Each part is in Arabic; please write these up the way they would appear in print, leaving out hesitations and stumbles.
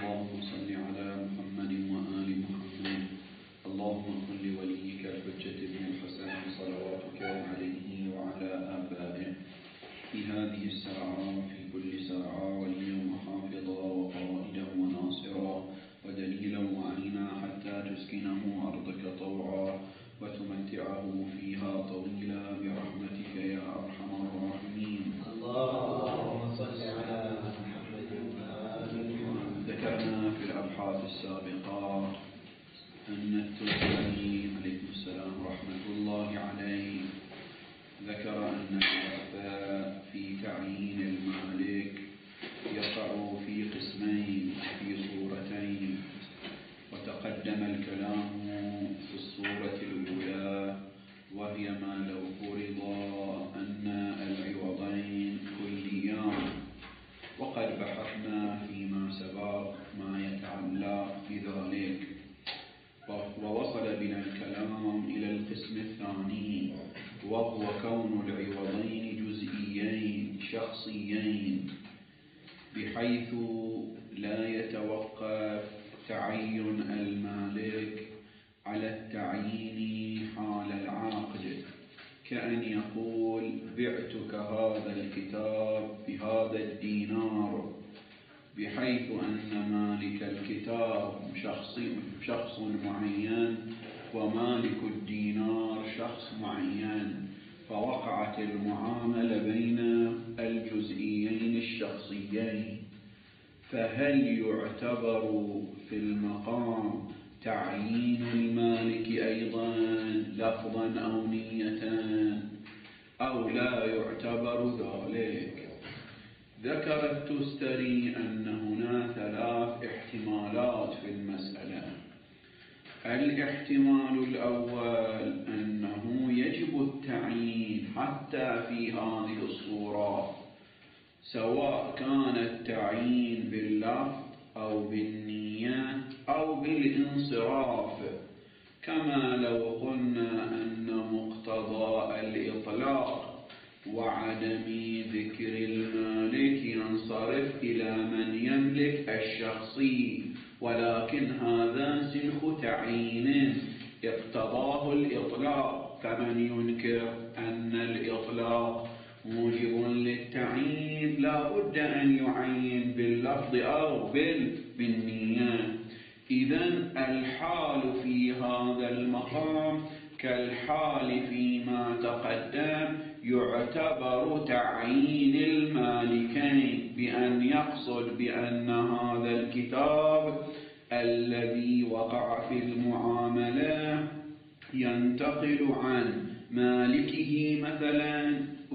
اللهم صل على محمد وآل محمد. اللهم كن لوليك الحجة بن الحسن صلواتك عليه وعلى آبائه في هذه الساعة وفي كل ساعة وليا وحافظا وقائدا وناصرا ودليلا وعينا حتى تسكنه أرضك طوعا وتمتعه فيها طويلا برحمتك يا أرحم الراحمين. اللهم صل على محمد وآل محمد. ذكرنا في الأبحاث السابقة أن التوزاني عليه السلام رحمة الله عليه ذكر أن الوقف في تعيين المالك يقع في قسمين في صورتين، وتقدم الكلام في الصورة الأولى وهي ما لو فرض أن العوضين كليان، وقد بحثنا فيما سبق ما يتعلق بذلك، ووصل بنا الكلام إلى القسم الثاني وهو كون العوضين جزئيين شخصيين بحيث لا يتوقف تعين المالك على التعيين حال العقد، كأن يقول بعتك هذا الكتاب بهذا الدينار، بحيث أن مالك الكتاب شخص معين ومالك الدينار شخص معين، فوقعت المعاملة بين الجزئيين الشخصيين. فهل يعتبر في المقام تعيين المالك أيضا لفظا أو نية أو لا يعتبر ذلك؟ ذكر التستري أن هنا ثلاث احتمالات في المسألة. الاحتمال الأول أنه يجب التعيين حتى في هذه الصورة، سواء كان التعيين باللفظ أو بالنية أو بالانصراف، كما لو قلنا أن مقتضى الإطلاق وعدم ذكر المالك ينصرف إلى من يملك الشخصي، ولكن هذا سنخ تعيين اقتضاه الإطلاق، فمن ينكر أن الإطلاق موجب للتعيين لا بد أن يعين باللفظ أو بالنية. إذن الحال في هذا المقام كالحال فيما تقدم يعتبر تعيين المالكين، بأن يقصد بأن هذا الكتاب الذي وقع في المعاملة ينتقل عن مالكه مثلا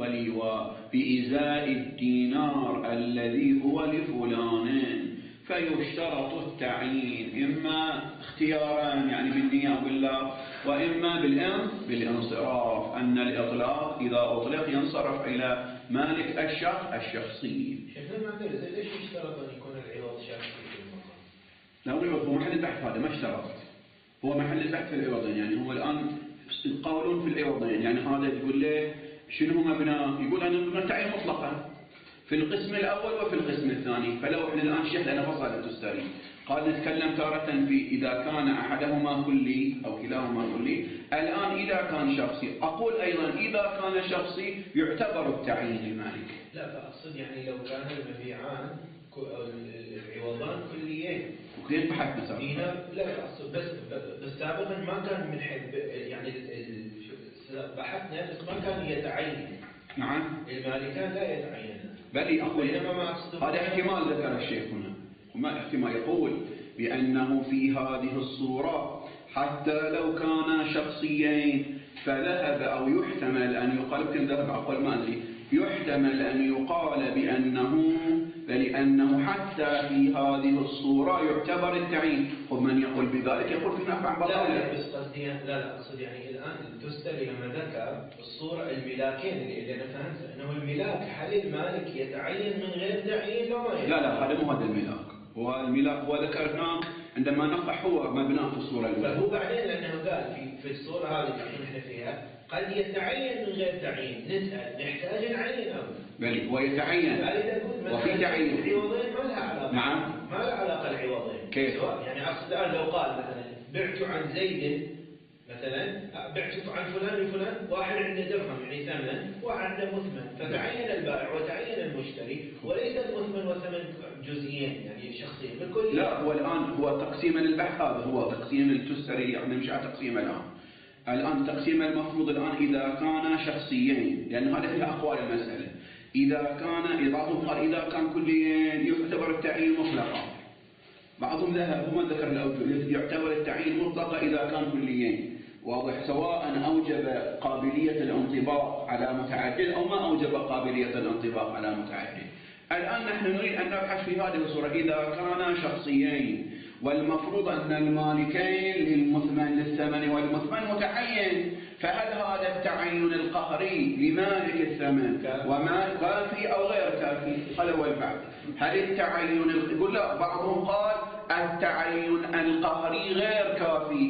بإزاء الدينار الذي هو لفلان، فيشترط التعيين إما اختيارا يعني بالنية أو بالله، وإما بالانصراف، أن الإطلاق إذا أطلق ينصرف إلى مالك الشخصي. شيخنا ما أدري ليش يشترط أن يكون العوض شخصي في المقام؟ لا، العوض هو محل البحث، هذا ما اشترط، هو محل البحث في العوضين. يعني هو الآن قول في العوضين، يعني هذا يقول له شنو مبناه؟ يقول أنا مبنى تعيين مطلقا في القسم الأول وفي القسم الثاني. فلو احنا الآن شيخ لنا فصل التستري قال نتكلم تارة في إذا كان أحدهما كلي أو كلاهما كلي، الآن إذا كان شخصي أقول أيضا إذا كان شخصي يعتبر التعيين المالك. لا، فأقصد يعني لو كان المبيعان العوضان كليين وكيف بحث مثلا؟ لا أقصد بس سابقا ما كان من حد يعني بحثنا بس ما كان يتعين. نعم، المالكان لا يتعين. بل أقول هذا احتمال ذكر الشيخ هنا، وما احتمال يقول بأنه في هذه الصورة حتى لو كانا شخصيين فذهب أو يحتمل أن يقال، يمكن ذهب أقول ما أدري، يحتمل أن يقال بأنه حتى في هذه الصورة يعتبر التعيين. ومن يقول بذلك يقول في نفع بطالة. لا بس قصدي أقصد يعني الآن التستري لما ذكر الصورة الملاكين اللي أنا فهمت أنه الملاك، هل المالك يتعين من غير تعيين لو ما يتعين؟ لا هذا مو هذا الملاك، هو الملاك هو ذكرناه عندما نقع هو مبناه في الصورة الأولى. فهو بعدين لأنه قال في الصورة هذه اللي احنا فيها قد يتعين من غير تعيين، نسأل نحتاج نعين أو بل هو يتعين وفي تعيين. العوضين ما لها علاقة. نعم، ما لها علاقة العوض كيف؟ يعني أقصد الآن لو قال مثلا بعت عن زيد مثلا، بعت عن فلان وفلان، واحد عنده درهم يعني ثمن، واحد عنده مثمن، فتعين البائع وتعين المشتري، وليس المثمن والثمن جزئيين يعني شخصيا بكل. لا، هو الآن هو تقسيم البحث، هذا هو تقسيم التستري، يعني مش على تقسيم الآن تقسيم المفروض الآن إذا كان شخصيين، لأن هذا في أقوال المسألة. إذا كان بعضهم قال إذا كان كليين يعتبر التعيين مطلقا، بعضهم ذهب هم ذكر الأوجه يعتبر التعيين مطلقا إذا كان كليين، واضح، سواء أوجب قابلية الانطباق على متعدد أو ما أوجب قابلية الانطباق على متعدد. الآن نحن نريد أن نبحث في هذه الصورة إذا كانا شخصيين والمفروض أن المالكين للمثمن للثمن والمثمن متعين، فهل هذا التعين القهري لمالك الثمن وما كافي أو غير كافي؟ هذا هو البعض. هل التعين يقول لا، بعضهم قال التعين القهري غير كافي،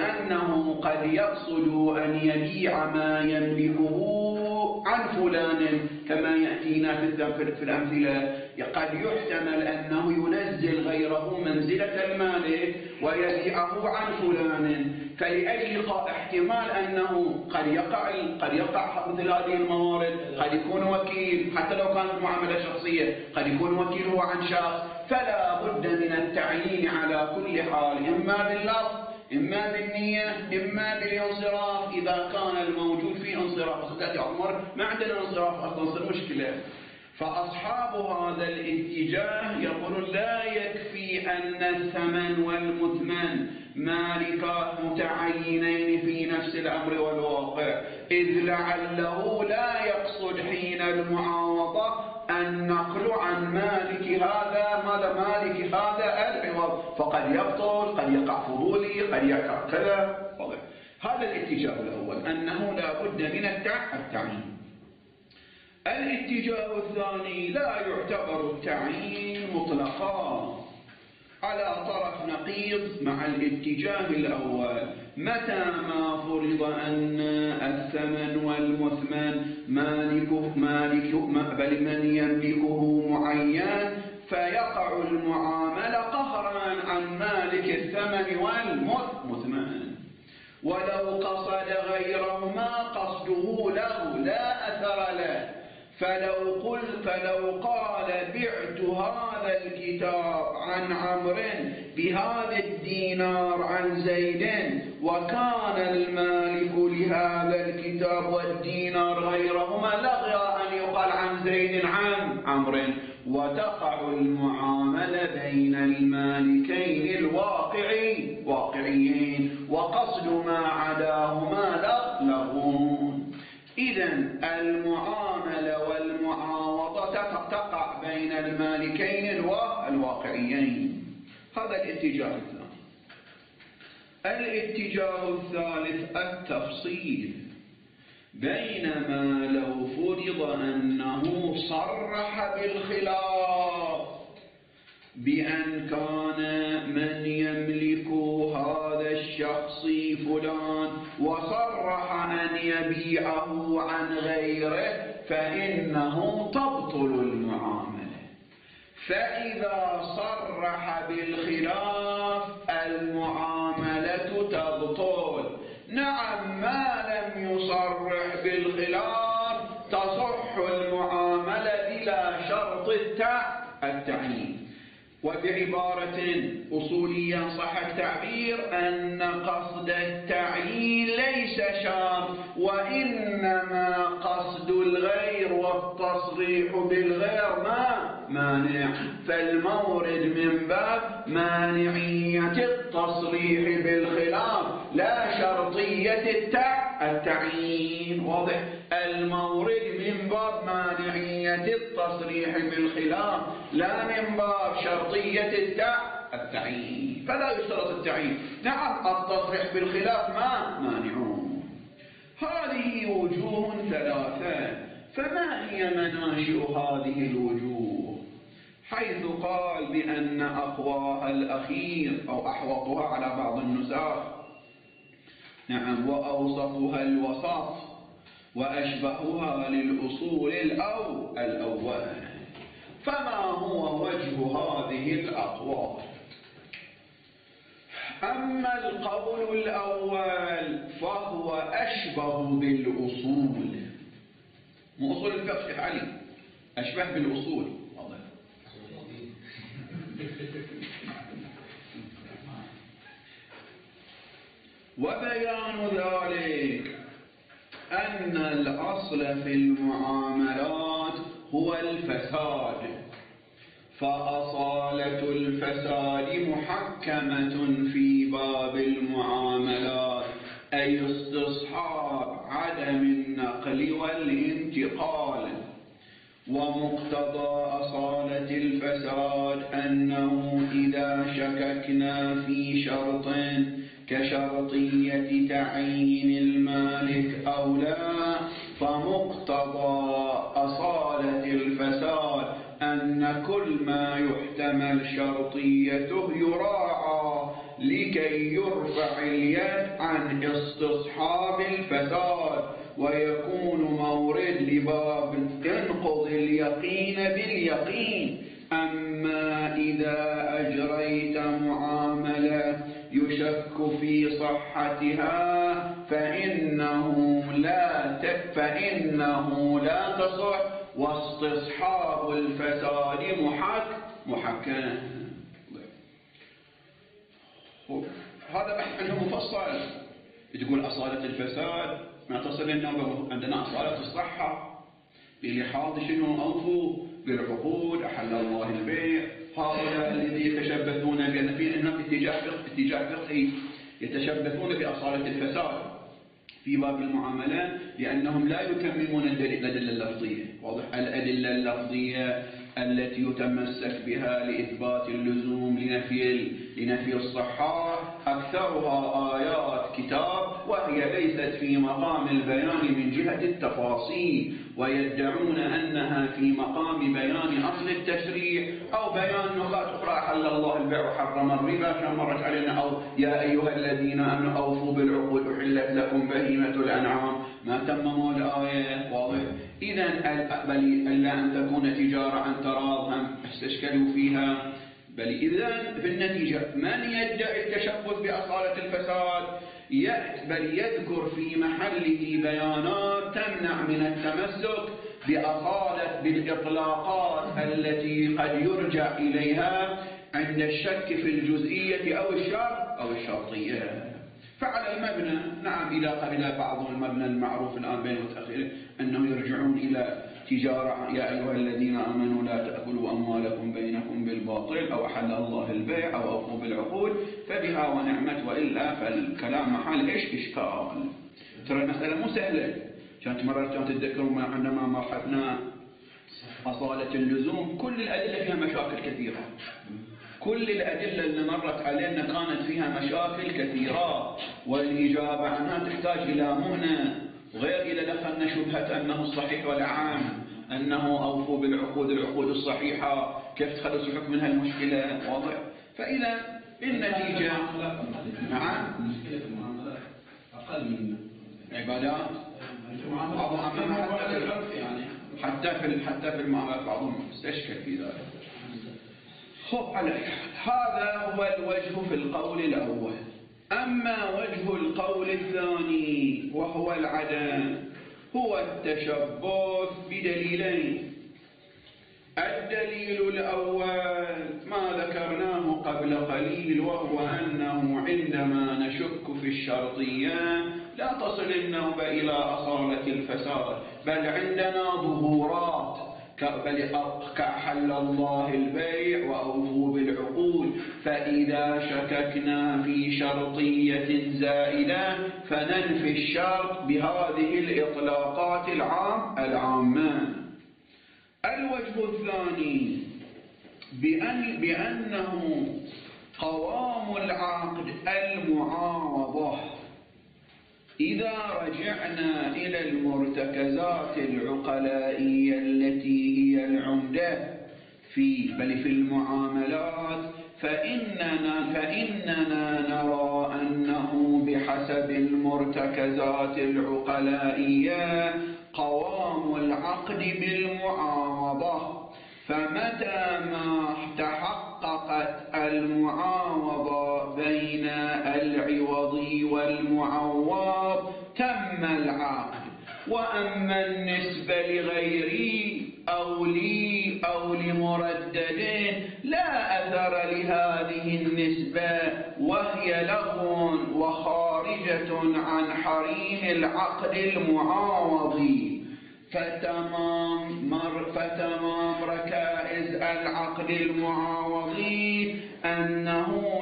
لأنه قد يقصد أن يبيع ما يملكه عن فلان كما يأتينا في الأمثلة. قد يحتمل أنه ينزل غيره منزلة المالك ويبيعه عن فلان، فلأجل احتمال أنه قد يقع مثل هذه الموارد، قد يكون وكيل حتى لو كانت معاملة شخصية، قد يكون وكيله عن شخص، فلا بد من التعيين على كل حال، إما باللفظ إما بالنية إما بالانصراف. إذا كان الموجود فيه انصراف، وستأتي عمر ما عندنا انصراف أصلا، تصير مشكلة. فأصحاب هذا الاتجاه يقولون لا يكفي أن الثمن والمثمن مالكا متعينين في نفس الأمر والواقع، إذ لعله لا يقصد حين المعاوضة النقل عن مالك هذا مالك هذا العوض، فقد يبطل، قد يقع فضولي، قد يقع كذا. هذا الاتجاه الأول، أنه لا بد من التعيين. الاتجاه الثاني لا يعتبر التعيين مطلقا، على طرف نقيض مع الاتجاه الأول. متى ما فرض أن الثمن والمثمن بل من يملكه معين، فيقع المعاملة قهرا عن مالك الثمن والمثمن، ولو قصد غيرهما قصده له لا أثر له. فلو قال بعت هذا الكتاب عن عمرو بهذا الدينار عن زيد، وكان المالك لهذا الكتاب والدينار غيرهما، لغى أن يقال عن زيد عن عمرو، وتقع المعاملة بين المالكين الواقعيين، وقصد ما عداهما لغون. إذن المعاملة والمعاوضة تقع بين المالكين الواقعيين. هذا الاتجاه الثاني. الاتجاه الثالث التفصيل، بينما لو فرض أنه صرح بالخلاف بأن كان من يملك هذا الشخص فلان وصرح أن يبيعه عن غيره، فإنه تبطل المعاملة. فإذا صرح بالخلاف المعاملة تبطل. نعم، ما لم يصرح بالخلاف تصح المعاملة بلا شرط التعيين. وبعبارة أصولية صح التعبير أن قصد التعيين ليس شرط، وإنما قصد الغير والتصريح بالغير مانع، فالمورد من باب مانعية التصريح بالخلاف لا شرطية التعيين. واضح؟ المورد من باب مانعية التصريح بالخلاف لا من باب شرطية التعيين، فلا يشترط التعيين. نعم، التصريح بالخلاف مانعون. هذه وجوه ثلاثة، فما هي مناشئ هذه الوجوه؟ حيث قال بأن أقواها الأخير أو أحوطها على بعض النساخ، نعم، وأوصفها الوسط، وأشبهها للأصول الأول. فما هو وجه هذه الأقوال؟ أما القول الأول فهو أشبه بالأصول، مو أصول الفقه شيخ علي، أشبه بالأصول. واضح. وبيان ذلك أن الأصل في المعاملات هو الفساد، فأصالة الفساد محكمة في باب المعاملات، أي استصحاب عدم النقل والانتقال. ومقتضى أصالة الفساد أنه إذا شككنا في شرط كشرطية تعيين المالك أو لا، فمقتضى أصالة الفساد أن كل ما يحتمل شرطيته يراعى لكي يرفع اليد عن استصحاب الفساد، ويكون مورد لباب انقض اليقين باليقين. أما إذا أجريت معاملة يشك في صحتها فإنه لا تصح، واستصحاب الفساد محكم. هذا بحث عنه مفصل. تقول أصالة الفساد ما تصل لنا، عندنا أصالة الصحة بلحاظ شنو؟ أوفوا بالعقود، أحل الله البيع. هؤلاء الذين يتشبثون بأن في هناك اتجاه فقهي يتشبثون بأصالة الفساد في باب المعاملات لأنهم لا يتممون الأدلة اللفظية. واضح. الأدلة اللفظية التي يتمسك بها لإثبات اللزوم لنفي الصحة أكثرها آيات كتاب، وهي ليست في مقام البيان من جهة التفاصيل، ويدعون أنها في مقام بيان أصل التشريع أو بيان نقاط أخرى. أحل الله البيع وحرم الربا كما مرت علينا، أو يا أيها الذين آمنوا أوفوا بالعقود أحلت لكم بهيمة الأنعام، ما تمموا الآية. واضح. إذن بل إلا أن تكون تجارة عن تراض هم استشكلوا فيها. بل إذن في النتيجة من يدعي التشبث بأصالة الفساد بل يذكر في محله بيانات تمنع من التمسك بالإطلاقات التي قد يرجع إليها عند الشك في الجزئية أو الشرطية. فعلى المبنى نعم، إذا قبل بعض المبنى المعروف الآن بين المتأخرين أنهم يرجعون إلى تجارة يا أيها الذين آمنوا لا تأكلوا أموالكم بينكم بالباطل، أو أحل الله البيع، أو أوفوا بالعقود، فبها ونعمت. وإلا فالكلام محل إشكال. ترى المسألة مو سهلة. كانت تتذكرون عندما مرحنا أصالة اللزوم كل الأدلة فيها مشاكل كثيرة. كل الأدلة اللي مرت علينا كانت فيها مشاكل كثيرة، والإجابة عنها تحتاج إلى مهنة، غير إذا دخلنا شبهة أنه الصحيح والعام، أنه أوفوا بالعقود، العقود الصحيحة، كيف تخلص الحكم من هالمشكلة. واضح. فإذا النتيجة نعم مشكلة المعاملات أقل من عبادات حتى في المعاملات بعضهم استشكل في ذلك. هذا هو الوجه في القول الأول. أما وجه القول الثاني وهو العدم، هو التشبث بدليلين. الدليل الأول ما ذكرناه قبل قليل، وهو أنه عندما نشك في الشرطية لا تصل النوبة إلى أصالة الفساد، بل عندنا ظهورات كأحل الله البيع وأوفوا بالعقود. فإذا شككنا في شرطية زائدة فننفي الشرط بهذه الإطلاقات العامة. الوجه الثاني بأنه قوام العقد المعاوضة. إذا رجعنا إلى المرتكزات العقلائية التي هي العمدة في المعاملات، فإننا نرى أنه بحسب المرتكزات العقلائية قوام العقد بالمعاوضة. فمتى ما تحققت المعاوضة بين العوضي والمعوض تم العقد. وأما النسبة لغيري أو لي أو لمردد لا أثر لهذه النسبة، وهي لغو وخارجة عن حريم العقد المعاوضي. فتمام ركائز العقد المعاوضي أنه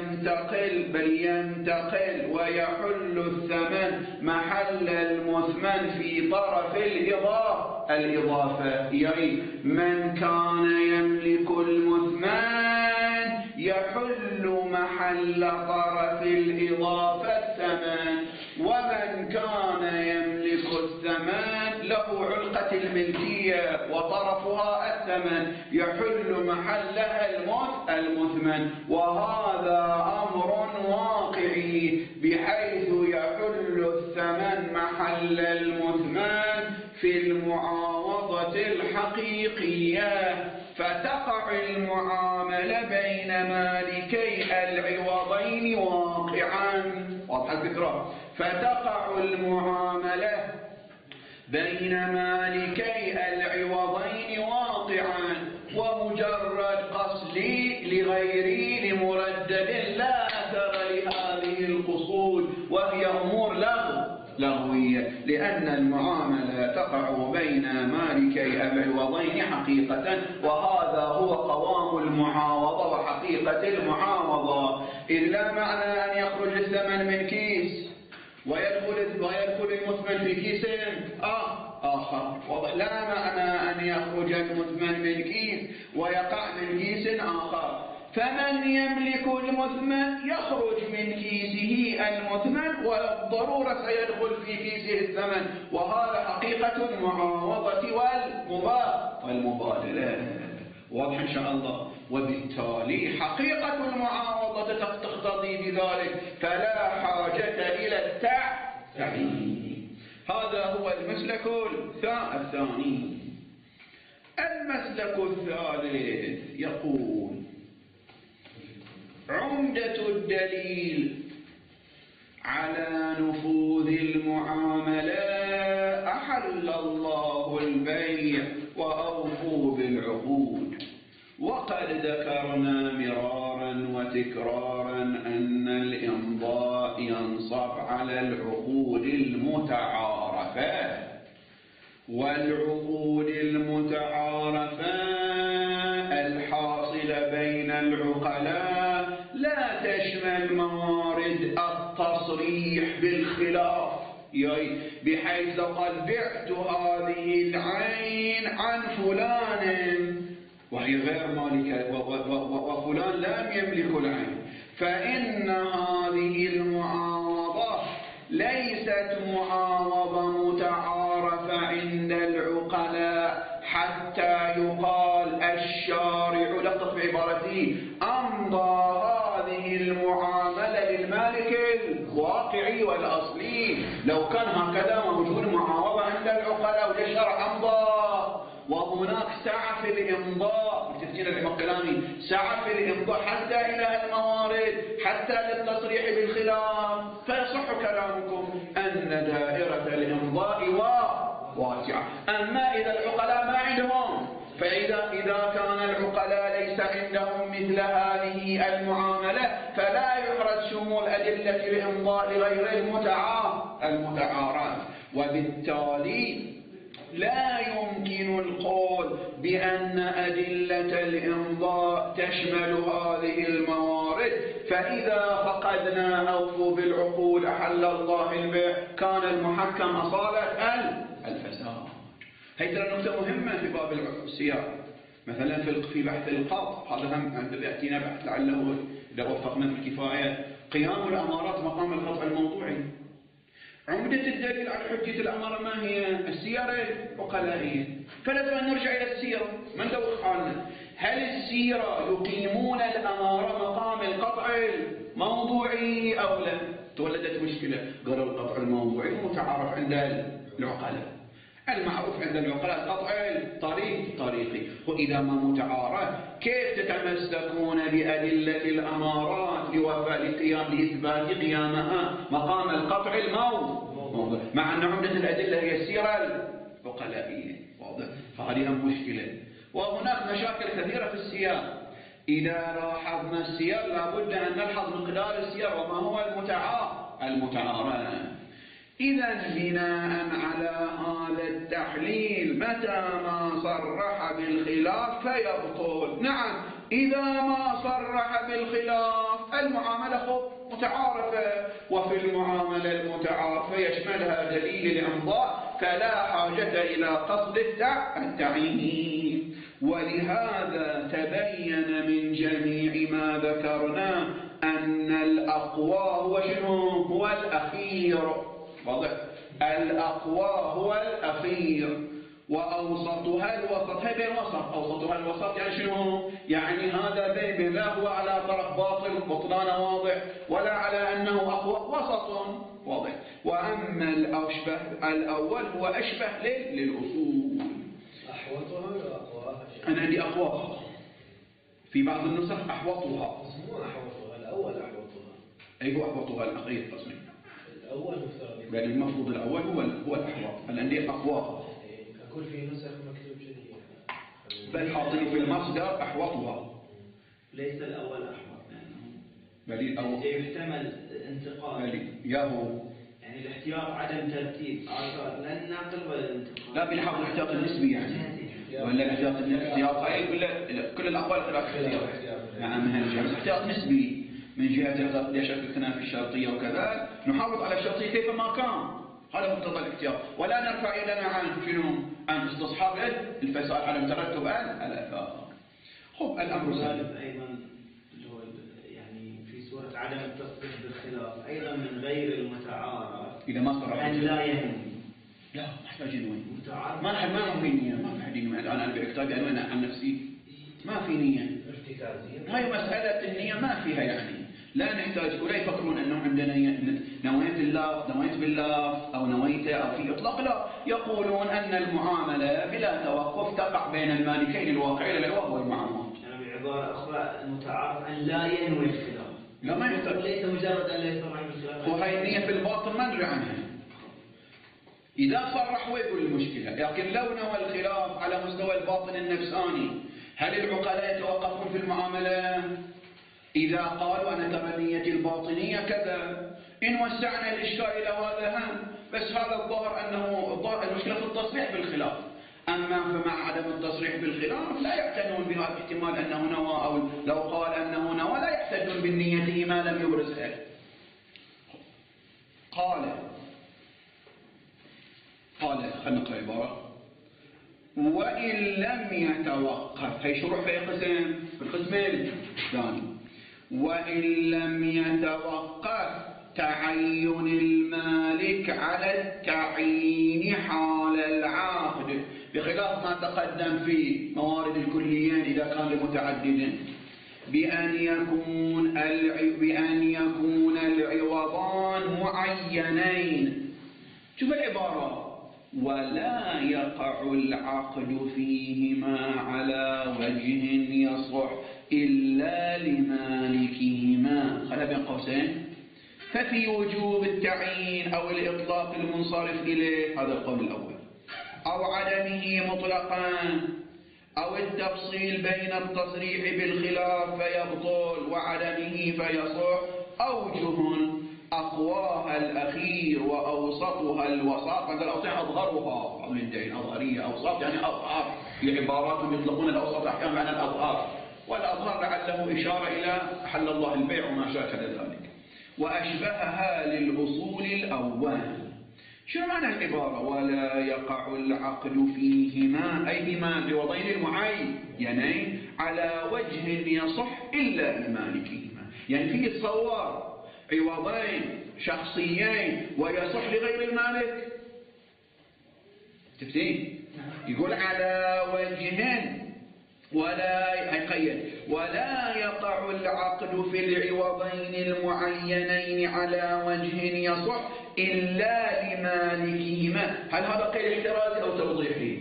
ينتقل ويحل الثمن محل المثمن في طرف الإضافة، يعني من كان يملك المثمن يحل محل طرف الإضافة الثمن، ومن كان يملك الثمن له علقة الملكية وطرفها الثمن يحل محلها المثمن. وهذا أمر واقعي بحيث يحل الثمن محل المثمن في المعاوضة الحقيقية، فتقع المعاملة بين مالكي العوضين واقعا. واضح الفكرة؟ فتقع المعاملة بين مالكي العوضين واقعا، ومجرد قصدي لغيري لمردد لا أثر لهذه القصود، وهي أمور لغوية، لأن المعاملة تقع بين مالكي العوضين حقيقة، وهذا هو قوام المعاوضة وحقيقة المعاوضة. إذ لا معنى أن يخرج الثمن من كيس ويدخل المثمن في كيس آخر. واضح؟ لا معنى أن يخرج المثمن من كيس ويقع من كيس آخر. فمن يملك المثمن يخرج من كيسه المثمن وبالضرورة سيدخل في كيسه الثمن، وهذا حقيقة المعاوضة والمبادلة. واضح إن شاء الله؟ وبالتالي حقيقة المعاوضة تقتضي بذلك، فلا حاجة إلى التعيين. هذا هو المسلك الثاني. المسلك الثالث يقول: عمدة الدليل على نفوذ المعاملة أحل الله البيع وأوفوا بالعقود. وقد ذكرنا مرارا وتكرارا أن الإمضاء ينصب على العقود المتعارفة، والعقود المتعارفة الحاصلة بين العقلاء لا تشمل موارد التصريح بالخلاف، يعني بحيث قد بعت هذه العين عن فلان وهي غير مالكة وفلان لم يملك العين، فإن هذه المعاوضة ليست معاوضة متعارفة عند العقلاء حتى يقال الشارع لطف بعبارته أمضى هذه المعاملة للمالك الواقعي والأصلي. لو كان هكذا موجود معاوضة عند العقلاء والشرع أمضى، وهناك سعة في الإمضاء، تفسير كلامي، سعة في الإمضاء حتى إلى الموارد حتى للتصريح بالخلاف، فيصح كلامكم أن دائرة الإمضاء واسعة. أما إذا العقلاء ما عندهم، فإذا كان العقلاء ليس عندهم مثل هذه المعاملة فلا يحرز شمول أدلة الإمضاء لغير المتعارف، وبالتالي لا يمكن القول بأن أدلة الإمضاء تشمل هذه الموارد. فإذا فقدنا أوفوا بالعقود أحل الله البيع كان المحكم أصالة الفساد. هي ترى نقطة مهمة في باب السياق. مثلا في بحث القطع، هذا هم يأتينا بحث لعله إذا وفقنا في الكفاية، قيام الأمارات مقام القطع الموضوعي. عمدة الدليل على حجة الأمارة ما هي؟ السيرة العقلائية. فلازم أن نرجع إلى السيرة، ما ندوخ حالنا. هل السيرة يقيمون الأمارة مقام القطع الموضوعي أو لا؟ تولدت مشكلة، قالوا القطع الموضوعي متعارف عند العقلاء. المعروف عند العقلاء قطع طريقي، وإذا ما متعارف كيف تتمسكون بأدلة الأمارات لإثبات قيامها مقام القطع الموضع، مع أن عمدة الأدلة هي السيرة العقلائية. واضح؟ فهذه مشكلة. وهناك مشاكل كثيرة في السياق. إذا لاحظنا السياق لابد أن نلحظ مقدار السياق وما هو المتعارف. إذا بناء على هذا التحليل متى ما صرح بالخلاف فيبطل. نعم، إذا ما صرح بالخلاف المعاملة متعارفة، وفي المعاملة المتعارفة يشملها دليل الإمضاء، فلا حاجة إلى قصد التعيين. ولهذا تبين من جميع ما ذكرنا أن الأقوى هو شنو؟ هو الأخير. واضح؟ الأقوى هو الأخير، وأوسطها الوسط. هي بين وسط، أوسطها الوسط يعني شنو؟ يعني هذا بين لا هو على طرف باطل بطلان واضح، ولا على أنه أقوى، وسط. واضح؟ وأما الأول هو أشبه للأصول. أحوطها ولا أقواها؟ أنا عندي أقواها، في بعض النسخ أحوطها. مو أحوطها، الأول أحوطها. أي هو أحوطها الأخير قصدي. الأول مفترض. يعني المفروض الأول هو الأحوط. أنا عندي أقواها. أقول في نسخ مكتوب كذي. بل حاطين في المصدر أحوطها. ليس الأول أحوط، بل أو يحتمل انتقال. ياهو. يعني الاحتياط عدم ترتيب آثار لا الناقل ولا الانتقال. لا بنحاول الاحتياط النسبي يعني. ولا الاحتياط قليل ولا كل الأقوال خلاف احتياط. نعم، من هالجهة الاحتياط نسبي من جهة ليش شككنا في الشرطية وكذا، نحافظ على الشرطية كيف ما كان. هذا مقتضى الاحتياط، ولا نرفع يدنا عن شنو؟ عن استصحاب الفساد، عدم ترتب الآثار. خب الأمر غالب أيضا اللي هو يعني في صورة عدم التصديق بالخلاف أيضا من غير المتعارف. إذا ما صرح أن لا ينوي. لا محتاج ينوي. متعارف. ما في نية، ما في حد ينوي. أنا بكتابي أنوي عن نفسي ما في نية. هاي مسألة النية ما فيها يعني. لا نحتاج، ولا يفكرون أنه عندنا نويت بالله أو نويت أو في إطلاق. لا، يقولون أن المعاملة بلا توقف تقع بين المالكين الواقعين العوض والمعاملات. يعني بعبارة أخرى المتعارف أن لا ينوي الخلاف. لا ما يحتاج. وليس مجرد أن لا يصرح بالخلاف. وهي النية في الباطن ما ندري عنها. إذا صرح ويقول المشكلة، لكن لو نوى الخلاف على مستوى الباطن النفساني، هل العقلاء يتوقفون في المعاملة؟ إذا قالوا أنا ترى نيتي الباطنية كذا، إن وسعنا الإشكال إلى هذا هم، بس هذا الظاهر أنه المشكلة في التصريح بالخلاف. أما فمع عدم التصريح بالخلاف لا يعتنون بهذا الاحتمال أنه نوى، أو لو قال أنه نوى لا يحتجون بالنية ما لم يبرزها. قال خلنا نقرأ عبارة: وإن لم يتوقف. هي شروع في قسم، في القسم الثاني. وإن لم يتوقف تعين المالك على التعيين حال العقد، بخلاف ما تقدم في موارد الكليين إذا كان لمتعدد، بأن يكون العوضان معينين. شوف العبارة: ولا يقع العقد فيهما على وجه يصح إلا لمالكهما. خلها بين قوسين: ففي وجوب التعيين أو الإطلاق المنصرف إليه، هذا القول الأول، أو عدمه مطلقا، أو التفصيل بين التصريح بالخلاف فيبطل وعدمه فيصح، أوجه أقواها الأخير وأوسطها الوسط. مثل الأوسط أظهرها، أو الدين أظهرية، أوسط يعني أظهر. في عبارات يطلقون الأوسط أحكام عن الأظهار، والأظهار لعله إشارة إلى حل الله البيع وما شاكل ذلك. وأشبهها للأصول الأول. شنو معنى العبارة؟ ولا يقع العقد فيهما، أي بما العوضين المعينين على وجه يصح إلا لمالكهما. يعني فيه تصور عوضين شخصيين ويصح لغير المالك. تفتين يقول على وجه، ولا يقيد: ولا يقع العقد في العوضين المعينين على وجه يصح إلا لمالكهما. هل هذا قيد احترازي أو توضيحي؟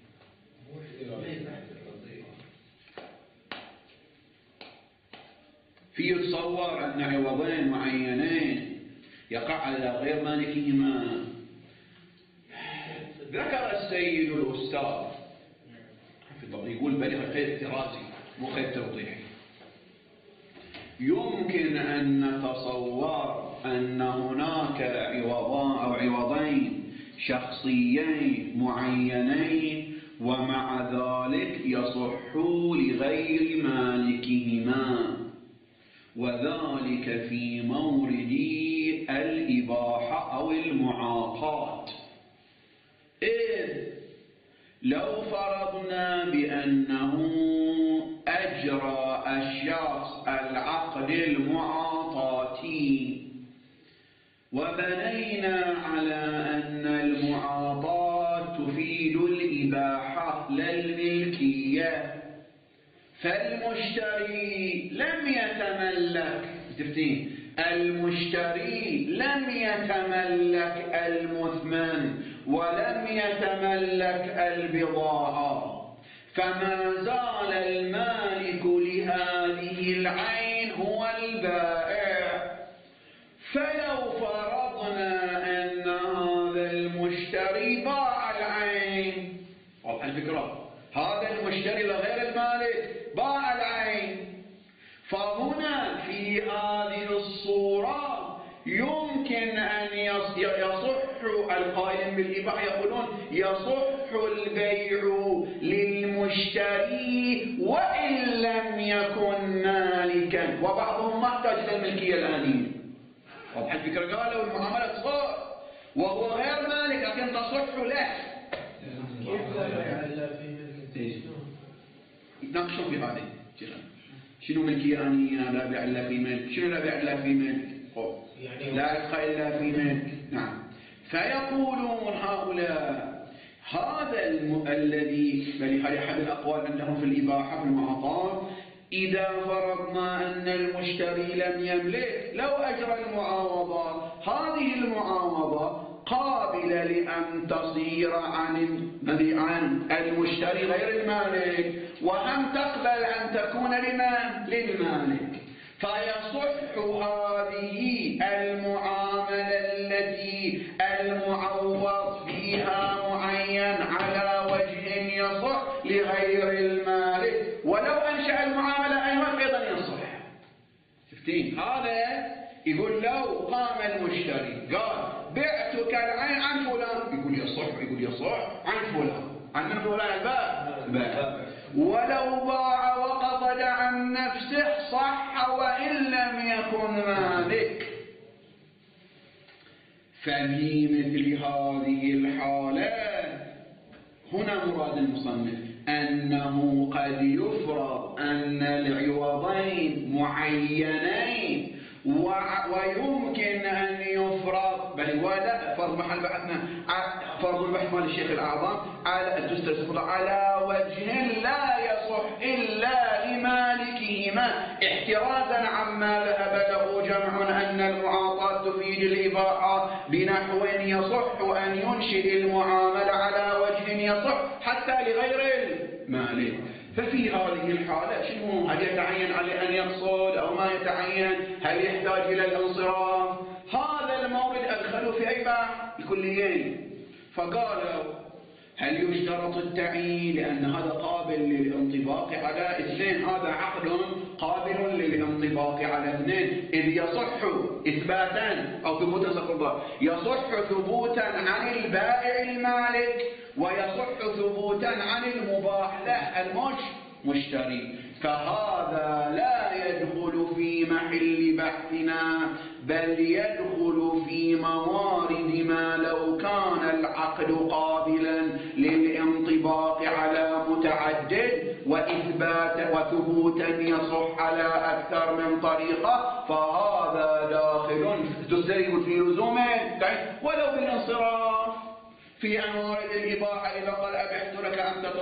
في يتصور أن عوضين معينين يقع على غير مالكهما. ذكر السيد الأستاذ يقول بل قيد احترازي مو قيد توضيحي. يمكن أن نتصور أن هناك عوضان أو عوضين شخصيين معينين ومع ذلك يصح لغير مالكهما، وذلك في مورد الإباحة أو المعاطاة. إذ لو فرضنا بأنه أجرى الشخص العقد المعاطاتي وبنينا على أن المعاطاة تفيد الإباحة لا الملكية، فالمشتري لم يتملك المشتري لم يتملك المثمن ولم يتملك البضاعة، فما زال المالك لهذه العين هو البائع. فلو فرضنا أن هذا المشتري باع العين، واضح الفكرة، هذا المشتري لغير المالك باع العين، فهنا في هذه الصورة يمكن أن يصح القائلين بالإباحة يقولون يصح البيع للمشتري وإن لم يكن مالكا، وبعضهم ما احتاج إلى الملكية الآنية. واضح الفكرة؟ قالوا المعاملة تصح وهو غير مالك لكن تصح له. كيف لا بيع إلا في ملك؟ يتناقشون في هذه. شنو ملكية آنية؟ لا بيع إلا في ملك. شنو لا بيع إلا في ملك؟ لا يبقى إلا في ملك. نعم. فيقولون هؤلاء هذا الذي بل هذه أحد الأقوال عندهم في الإباحة في المعاطاة، إذا فرضنا أن المشتري لم يملك لو أجرى المعاوضة، هذه المعاوضة قابلة لأن تصير عن المشتري غير المالك، وهم تقبل أن تكون للمالك، فيصح هذه المعاملة التي المعوض فيها معين على وجه يصح لغير المالك، ولو أنشأ المعاملة أيضا يصح. شفتين؟ هذا يقول لو قام المشتري قال بعتك العين عن فلان، يقول يصح عن فلان، عن من فلان الباب، ولو باع وقصد عن نفسه صح وإن لم يكن مالك. ففي مثل هذه الحالات هنا مراد المصنف أنه قد يفرض أن العوضين معينين ويمكن أن يفرض بل ولا فرض محل بحثنا فرض البحث مال الشيخ الأعظم على وجه لا يصح إلا لمالكهما، احترازا عما ذهب له جمع أن المعاطاة تفيد الإباحة بنحو يصح أن ينشئ المعاملة على وجه يصح حتى لغير المالك. ففي هذه الحالة شنو؟ هل يتعين عليه أن يقصد أو ما يتعين؟ هل يحتاج إلى الانصراف؟ هذا المورد أدخلوا في أي باب الكليين، فقالوا هل يشترط التعيين لأن هذا قابل للانطباق على اثنين؟ هذا عقد قابل للانطباق على اثنين، إذ يصح إثباتا أو ثبوتا يصح ثبوتا عن البائع المالك ويصح ثبوتا عن المباح له المشتري، فهذا لا يدخل في محل بحثنا بل يدخل في موارد ما لو كان العقد قابلا للانطباق على متعدد وثبوتا يصح على أكثر من طريقة، فهذا داخل تستلم في لزومه ولو بالانصراف في موارد الإباحة. إذا قال أبحت لك أن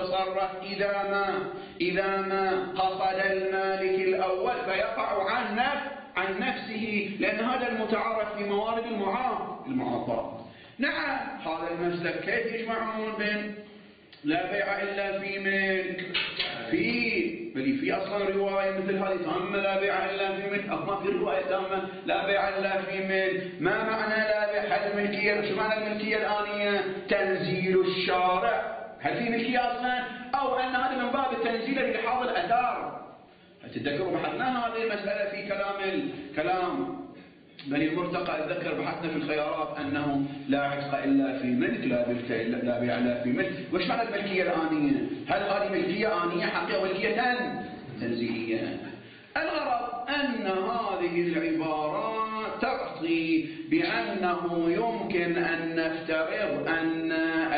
يتصرف إذا ما قصد المالك الأول فيقع عن نفسه، لأن هذا المتعارف في موارد المعاطاة. نعم، هذا المسلك كيف يجمعون بين لا بيع إلا في ملك؟ في أصلا رواية مثل هذه تامة لا بيع إلا في ملك، أو ما في رواية تامة لا بيع إلا في ملك؟ ما معنى لا بيع؟ هل الملكية، شو معنى الملكية الآنية؟ تنزيل الشارع، هل في ملكية أصلا؟ أو أن هذا من باب التنزيل لحاظ الأثار؟ تتذكروا بحثنا هذه المسألة في كلام بني المرتقى. أتذكر بحثنا في الخيارات أنه لا عتق إلا في ملك، لا بيع إلا في ملك. وش معنى الملكية الآنية؟ هل هذه ملكية آنية حقيقة ملكية تنزيلية؟ الغرض أن هذه العبارات تعطي بأنه يمكن أن نفترض أن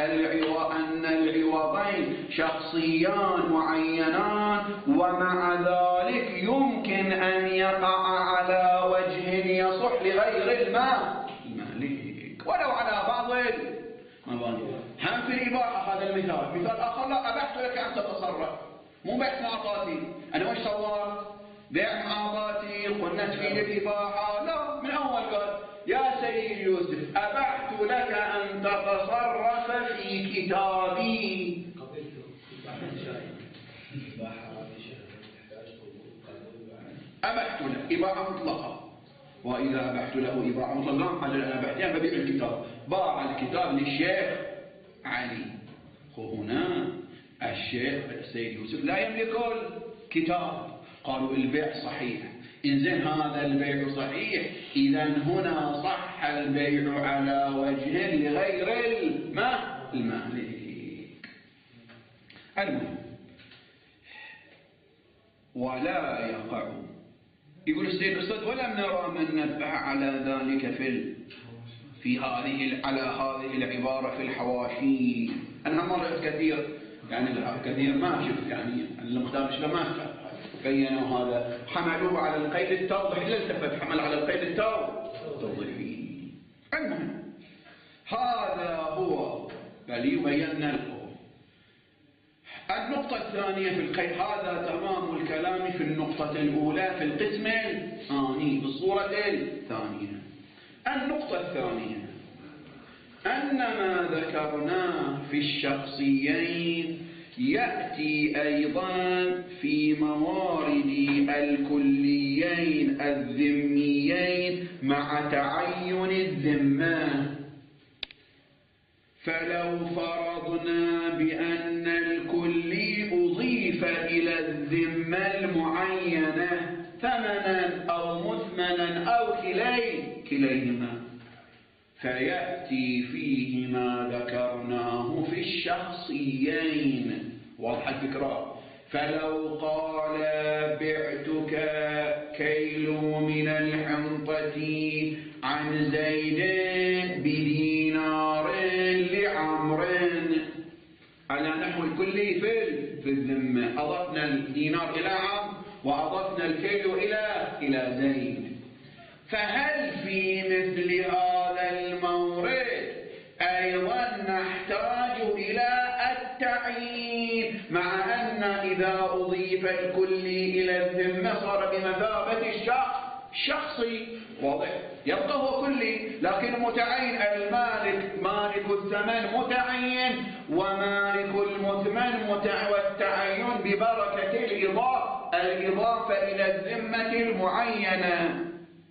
العوضين شخصيان معينان، ومع ذلك يمكن أن يقع على وجه يصح لغير المالك ولو على بعض المباني. هم في الإباحة هذا المثال. مثال آخر: لا أبحت لك أن تتصرف، مو بيع معاطاتي. أنا وش صورت؟ بيع معاطاتي قلنا تفيد الإباحة؟ لا، من أول قال يا سيد يوسف أبحت لك أن تتصرف في كتابي. أبحت له إباحة مطلقة، وإذا أبحت له إباحة مطلقة أجل أنا أبحتها فبيع الكتاب. باع الكتاب للشيخ علي. هنا الشيخ السيد يوسف لا يملك الكتاب. قالوا البيع صحيح. إنزين هذا البيع صحيح، إذا هنا صح البيع على وجه لغير المالك. المهم، ولا يقع. يقول السيد الأستاذ: ولم نرى من نبه على ذلك على هذه العبارة في الحواشي. أنا مرت كثير، يعني كثير ما شفت، يعني المختار ما بينوا هذا، حملوه على القيد التوضيحي، لا التفت، حمل على القيد التوضيحي. المهم، هذا هو بل يبين لكم. النقطة الثانية في القيد، هذا تمام الكلام في النقطة الأولى في القسم الثاني في الصورة الثانية. النقطة الثانية أن ما ذكرناه في الشخصيين يأتي أيضا في موارد الكليين الذميين مع تعين الذمة. فلو فرضنا بأن الكلي أضيف إلى الذمة المعينة ثمنا أو مثمنا أو كليهما، فيأتي فيه ما ذكرناه في الشخصيين. واضح الفكرة؟ فلو قال بعتك كيلو من الحنطة عن زيد بدينار لعمر على نحو الكلي في الذمة، أضفنا الدينار إلى عمرو وأضفنا الكيلو إلى زيد. فهل في مثل هذا المورد أيضا نحتاج إلى التعيين، مع أن إذا أضيف الكلي إلى الذمة صار بمثابة الشخصي؟ واضح؟ يبقى هو كلي لكن متعين. المالك مالك الثمن متعين، ومالك المثمن والتعين ببركة الإضافة إلى الذمة المعينة.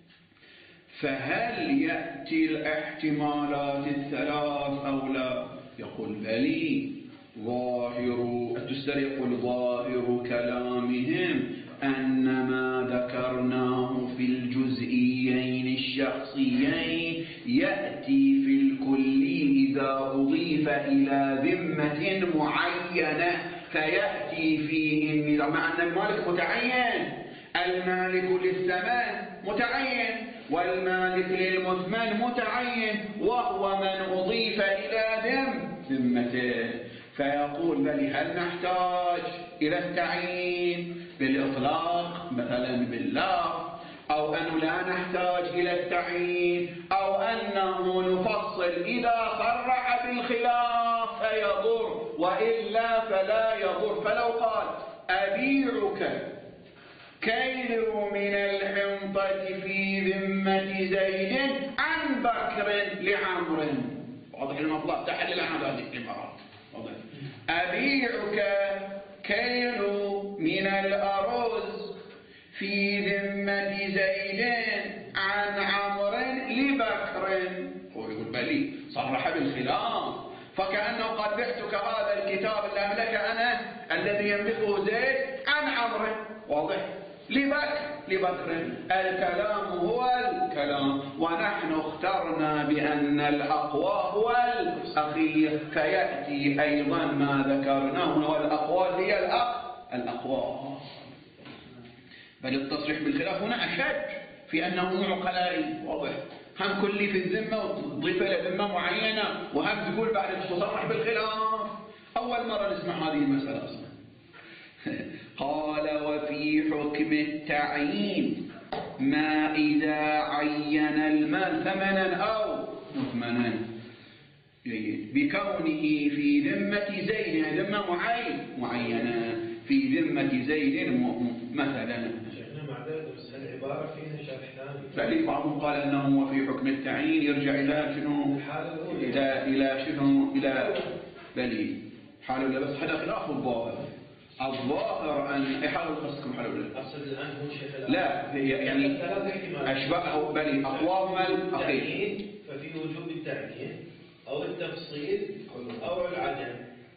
فهل يأتي الاحتمالات الثلاث أو لا؟ يقول بلي. التستر يقول ظاهر كلامهم أن ما ذكرناه في الجزئيين الشخصيين يأتي في الكلي إذا أضيف إلى ذمة معينة، فيأتي فيه النظام، مع أن المالك متعين، المالك للثمن متعين والمالك للمثمن متعين، وهو من أضيف إلى ذمته. فيقول بل هل نحتاج إلى التعيين بالإطلاق مثلا بالله، أو أو أنه لا نحتاج إلى التعيين، أو أنه نفصل إذا صرح بالخلاف فيضر وإلا فلا يضر. فلو قال أبيعك كيلو من الحنطة في ذمة زيد عن بكر لعمر، واضح المطلب، تحلل عن هذه العبارات. أبيعك كيلو من الأرز في ذمة زيد عن عمر لبكر، هو يقول بلي صرح بالخلاف، فكأنه قد بعتك هذا الكتاب اللي أملك أنا الذي يملكه زيد عن عمر، واضح، لبكر. الكلام هو الكلام، ونحن اخترنا بأن الأقوى هو الأخير، فيأتي أيضا ما ذكرناه، والأقوال هي الأقوى. بل التصريح بالخلاف هنا أشد في أنه نوع قلائل، واضح، هم كلي في الذمة وتضيف إلى ذمة معينة، وهم تقول بعد تصرح بالخلاف. أول مرة نسمع هذه المسألة أصلا. قال وفي حكم التعيين ما إذا عين المال ثمنا أو مثمنا، بكونه في ذمة زيد، يعني ذمة معينة في ذمة زيد مثلا. بس العبارة فيها شرح ثاني. فعلي بعضهم قال أنه وفي حكم التعيين يرجع إلى شنو؟ إلى شنو؟ إلى بلي حال، بس هذا خلاف الظاهر أن حال قصدكم حال ولا؟ أقصد الآن هو شيخ لا، يعني أشبه بلي أقوام الأخير، ففي وجوب التعيين أو التفصيل أو العدم.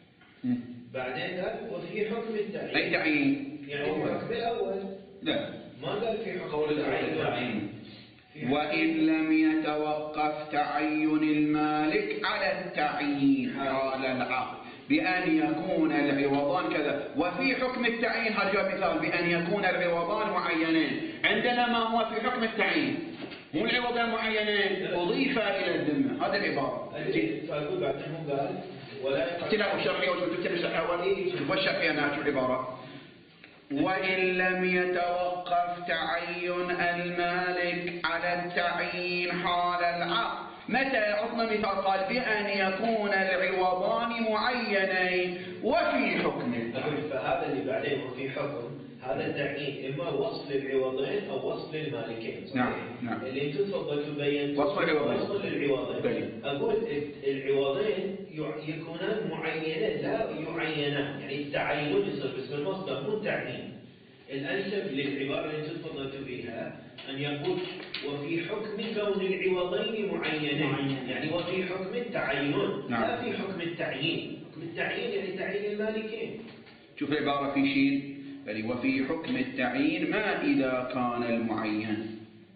بعدين قال وفي حكم التعيين. أي تعيين؟ يعني في الحكم الأول. لا، ما قال في حكم التعيين. وإن لم يتوقف تعين المالك على التعيين حال العقد بأن يكون العوضان كذا. وفي حكم التعيين، هذا جاء مثال، بأن يكون العوضان معينين. عندنا ما هو في حكم التعيين، مو العوضان معينين، أضيف إلى الذمة، هذا العبارة. فأقول بعدين هو قال ولا اختلاف الشرعية والشرعية ناتج العبارة. وإن لم يتوقف تعين المالك على التعيين حال العقد، متى عطنا مثال؟ قال بأن يكون العوضان معينين وفي حكم التعيين. فهذا اللي بعدين وفي حكم هذا التعيين إما وصف للعوضين أو وصف للمالكين. نعم. اللي أنتم تفضل تبين وصف للعوضين. أقول العوضين يكونان معينين لا يعينان، يعني التعين يصير باسم المصدر مو التعيين. الأنسب للعبارة اللي أنتم تفضلتوا بها أن يقول وفي حكم كون العوضين معينين، يعني وفي حكم التعين. نعم. لا في حكم التعيين. حكم التعيين يعني تعيين المالكين. شوف العبارة في شيء، بل وفي حكم التعيين ما إذا كان المعين.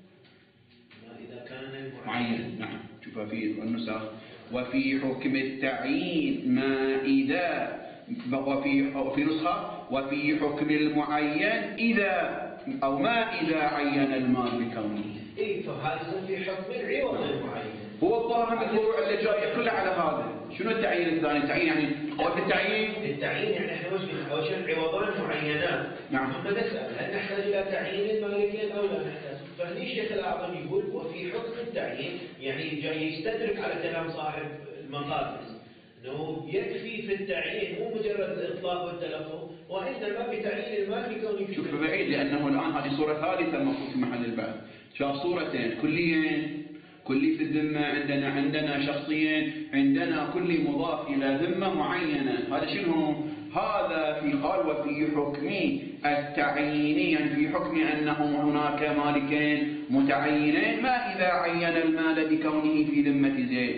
ما إذا كان المعين. نعم. شوف في النسخ وفي حكم التعيين ما إذا، وفي نسخة وفي حكم المعين إذا أو ما إذا عين المال بكونه. إيه، فهذا في حكم العوض المعين. هو الظاهر من الفروع اللي جاية كلها على هذا. شنو التعيين الثاني؟ التعيين يعني قوة التعيين يعني احنا وش العوضان معينات. نعم. ثم نسأل هل نحتاج إلى تعيين المالكين أو لا نحتاج؟ فهني الشيخ الأعظم يقول وفي حكم التعيين، يعني جاي يستدرك على كلام صاحب المقادس أنه يكفي في التعيين مو مجرد الإطلاق والتلفظ، وإنما بتعيين المال بكونه في. شوف بعيد، لأنه الآن هذه صورة ثالثة المفروض في محل البحث. شاف صورتين كلي في الذمة، عندنا شخصيين، عندنا كل مضاف إلى ذمة معينة. هذا شنو؟ هذا في قال وفي حكم التعيين، يعني في حكم أنه هناك مالكين متعينين ما إذا عين المال بكونه في ذمة زيد.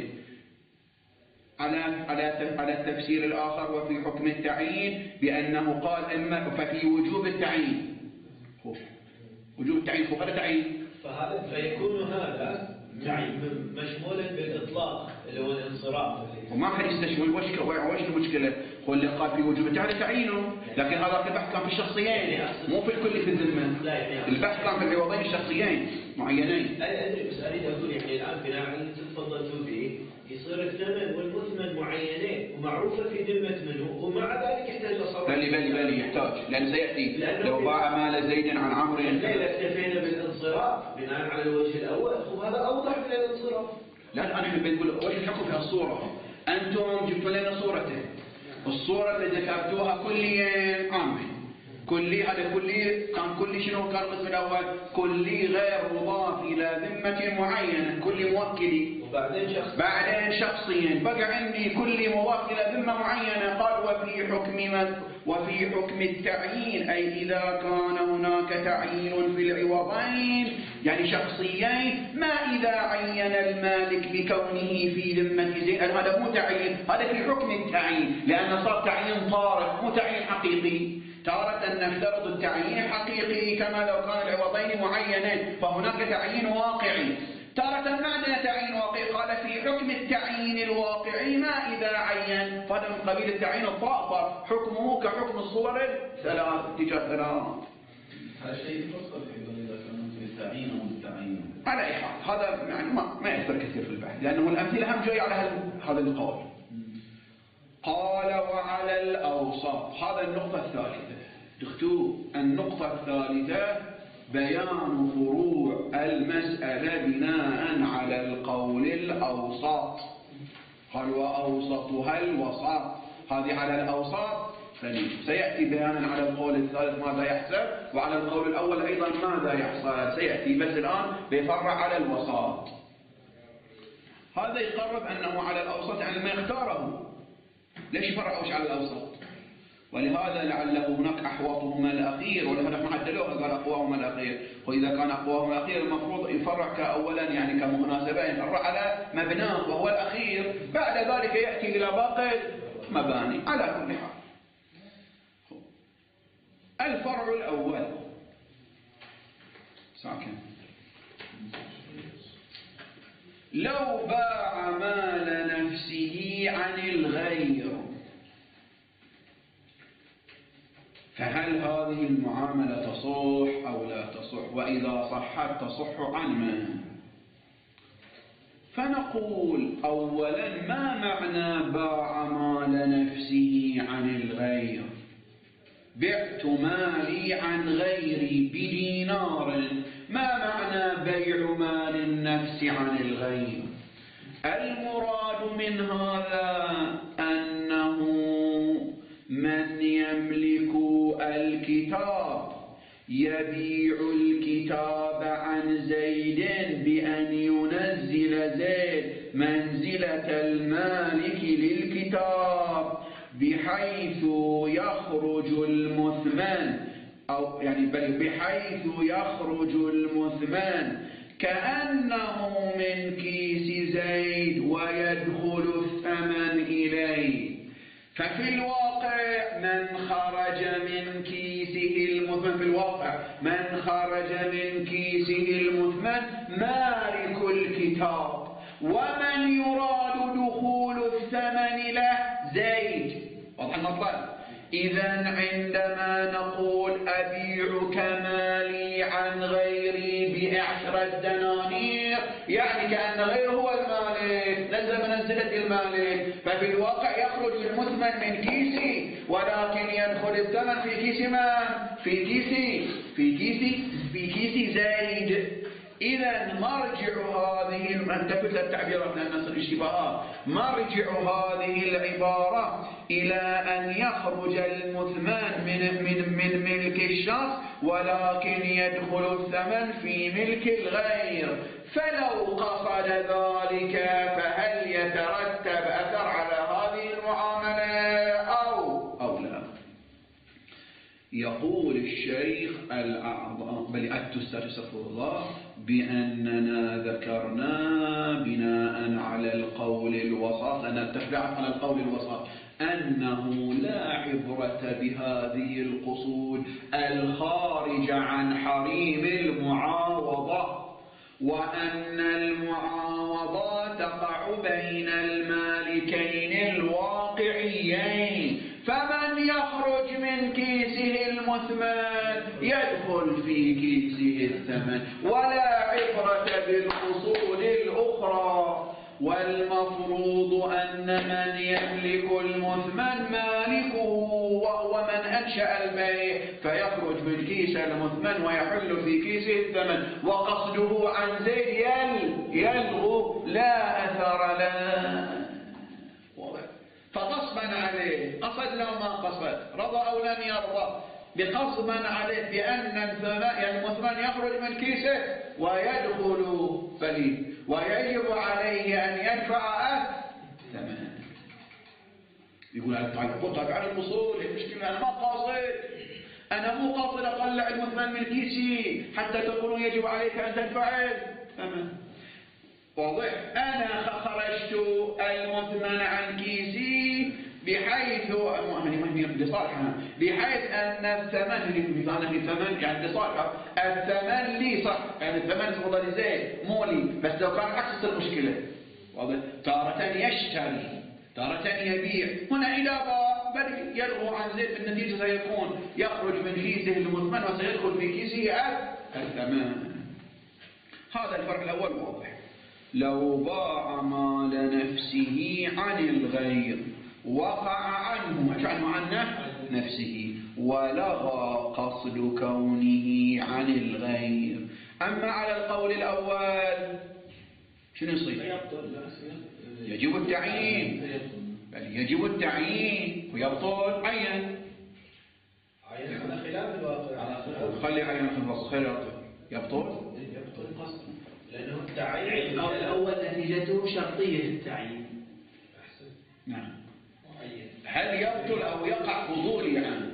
على التفسير الآخر وفي حكم التعيين بأنه قال إما ففي وجوب التعيين. وجوب التعيين هذا تعيين، فهذا فيكون هذا مشمولا بالإطلاق اللي هو الانصراف. وما حد يستشمل وش المشكلة؟ هو اللي قال في وجوب التعيين تعيينه، لكن هذا البحث كان في الشخصيين مو في الكل في الذمة. البحث كان في العوضين الشخصيين معينين. أنا أدري، بس أريد أقول يعني الآن بناء على اللي تفضلتوا به يصير الثمن والمثمن معينين ومعروفة في ذمة منه، ومع ذلك يحتاج تصرف. بل يحتاج، لأن سيأتي لو باع مال زيد عن عمرو. الليلة اكتفينا بالانصراف الوجه الأول وهذا أوضح من الانصراف. لا الآن احنا بنقول وش الحكم في الصورة؟ أنتم جبتوا لنا صورتين، الصورة اللي ذكرتوها كليا عامة، كلي هذا كلي كان كلي شنو كان القسم الأول؟ كلي غير مضاف إلى ذمة معينة، كلي موكلي، بعدين شخصيا بقى عندي كلي مضاف إلى ذمة معينة. قال وفي حكم التعيين، أي إذا كان هناك تعيين في العوضين يعني شخصيين، ما إذا عين المالك بكونه في ذمة زيد، هذا مو تعيين، هذا في حكم التعيين لأن صار تعيين طارئ مو تعيين حقيقي. تارة نفترض التعيين حقيقي كما لو كان العوضين معينين فهناك تعيين واقعي، تارة ما عندنا تعيين واقعي. قال في حكم التعيين الواقعي ما إذا عين، فهذا من قبيل التعيين الطائفة، حكمه كحكم الصور الثلاث اتجاه ثلاث. هذا شيء يفصل أيضا إذا كان في التعيين أو التعيين. على أي حال هذا يعني ما يأثر كثير في البحث لأنه الأمثلة هم جاي على هذا القول. قال وعلى الأوسط، هذا النقطة الثالثة. دختوا النقطة الثالثة بيان فروع المسألة بناء على القول الأوسط. قال وأوسطها الوسط، هذه على الأوسط سليم. سيأتي بيانا على القول الثالث ماذا يحسب، وعلى القول الأول أيضا ماذا يحصل سيأتي، بس الآن بيفرع على الوسط. هذا يقرب أنه على الأوسط يعني ما يختاره. ليش فرعوش على الأوسط؟ ولهذا لعله هناك أحوطهما الأخير، ولهذا ما عدلوها قال أقواهما الأخير، وإذا كان أقواهما الأخير المفروض يفرع كأولا يعني كمناسبة يفرع على مبناه وهو الأخير، بعد ذلك يأتي إلى باقي مباني. على كل حال الفرع الأول ساكن، لو باع مال نفسه عن الغير فهل هذه المعاملة تصح أو لا تصح؟ وإذا صحت تصح عن من؟ فنقول أولا ما معنى باع مال نفسه عن الغير؟ بعت مالي عن غيري بدينار، ما معنى بيع مال النفس عن الغير؟ المراد من هذا أنه من يملك الكتاب يبيع الكتاب عن زيد بأن ينزل زيد منزلة المالك للكتاب بحيث يخرج المثمن، أو يعني بحيث يخرج المثمن كأنه من كيس زيد ويدخل الثمن إليه. ففي الواقع من خرج من كيسه المثمن، في الواقع من خرج من كيسه المثمن مالك الكتاب، ومن يراد دخول الثمن له زيد. واضح المطلب؟ إذن عندما نقول أبيعك مالي عن غيري ب10 دنانير يعني كأن غيره هو المالك، نزل منزلة المالك، ففي الواقع يخرج المثمن من كيسي ولكن يدخل الثمن في كيس من؟ في كيس زيد. إذن مرجع هذه انتبه للتعبيرات لأن نصل اشتباهات، مرجع هذه العبارة إلى أن يخرج المثمن من ملك الشخص ولكن يدخل الثمن في ملك الغير. فلو قصد ذلك فهل يترتب أثر على هذه المعاملة أو لا؟ يقول الشيخ الأعظم بل أستغفر الله بأننا ذكرنا بناء على القول الوسط، أنا اتفقت على القول الوسط أنه لا عبرة بهذه القصود الخارجة عن حريم المعاوضة، وأن المعاوضة تقع بين المالكين الواقعيين، فمن يخرج من كيسه المثمن يدخل في كيسه الثمن، ولا عبرة بالأصول الأخرى. والمفروض أن من يملك المثمن مالكه، وهو من أنشأ البيع فيخرج من كيس المثمن ويحل في كيسه الثمن، وقصده عن زيد يلغو لا أثر له. فغصبا عليه، قصد لو ما قصد، رضى أو لم يرضى، بقصبا عليه بأن المثمن يخرج من كيسه ويدخل فليه، ويجب عليه أن يدفع الثمن. يقول أنا قلت على الوصول، المشكلة أنا ما قاصد، أنا مو قاصد أطلع المثمن من كيسي حتى تقولون يجب عليك أن تدفع الثمن. واضح؟ أنا خرجت المثمن عن كيسي بحيث بحيث أن الثمن يعني لصالح الثمن لي، صح؟ يعني الثمن تفضل زين مو لي، بس لو كان عكس المشكلة. واضح؟ تارة يشتري، تارة يبيع. هنا إذا بل يلغو عن زيد، بالنتيجة سيكون يخرج من كيسه المثمن وسيدخل في كيسه الثمن. هذا الفرق الأول واضح. لو باع مال نفسه عن الغير وقع عنه عن نفسه ولغى قصد كونه عن الغير. أما على القول الأول شنو يصير؟ يجب التعيين، بل يجب التعيين ويبطل عين على خلاف الواقع. خلي عين في الوصف، خير يبطل قصد، لأنه التعيين القول الأول نتيجته شرطية التعيين. أحسن. نعم. هل يبطل أو يقع فضولي عنه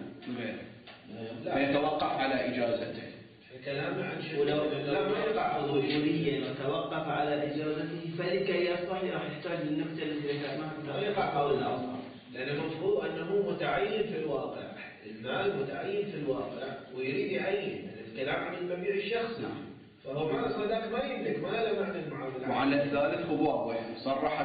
فيتوقف على إجازته؟ كلامنا عن شيء ولو لا ما يقع فضوليا وتوقف على إجازته فلكي يصح راح يحتاج للنقطة التي ذكرناها في يقع القول الأول. لأن المفروض أنه متعين في الواقع، المال متعين في الواقع ويريد يعين. الكلام عن المبيع الشخصي، فهو مع صداق ما يملك، ما له معنى المعاملة. وعلى الثالث هو واضح صرح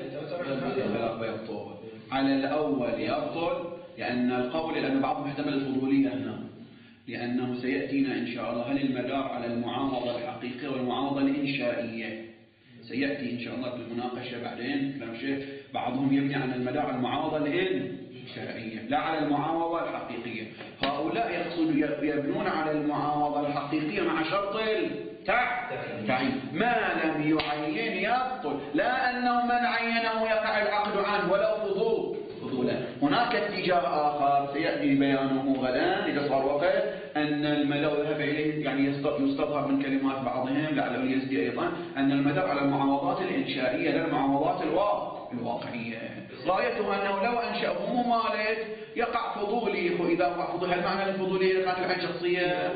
بيبطل. على الأول يبطل لأن القول، لأن بعضهم احتمل الفضولية هنا، لأنه سيأتينا إن شاء الله هل المدار على المعاوضة الحقيقية والمعاوضة الإنشائية. سيأتي إن شاء الله في المناقشة بعدين كلام شيء، بعضهم يبني على المدار على المعاوضة الإنشائية لا على المعاوضة الحقيقية. هؤلاء يقصدون يبنون على المعاوضة الحقيقية مع شرط التعيين. ما لم يعين يبطل، لا أنه من عينه يقع العقد عنه ولو فضولا. هناك اتجاه آخر سيأتي بيانه غدا إذا صار وقت، أن المدار ذهب إليه يعني يستظهر من كلمات بعضهم لعله يزدي أيضا أن المدار على المعاوضات الإنشائية لا المعاوضات الواقعية. غايته أنه لو أنشأه ممالك يقع فضولي، وإذا وقع فضولي هل معنى الفضولية كانت العين شخصية؟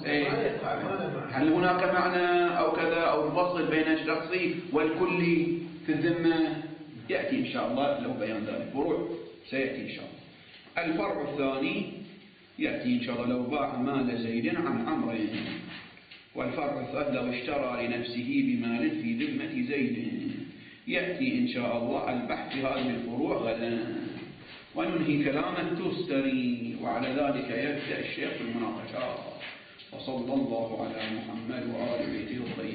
هل هناك معنى أو كذا أو الفصل بين الشخصي والكلي في الذمة؟ يأتي إن شاء الله له بيان ذلك، فروع سيأتي إن شاء الله. الفرع الثاني يأتي إن شاء الله لو باع مال زيد عن عمرو. والفرع الثالث لو اشترى لنفسه بمال في ذمة زيد. يأتي إن شاء الله البحث في هذه الفروع غدا، وننهي كلام التستري، وعلى ذلك يبدأ الشيخ في المناقشات. وصلى الله على محمد وآل بيته الطيبين.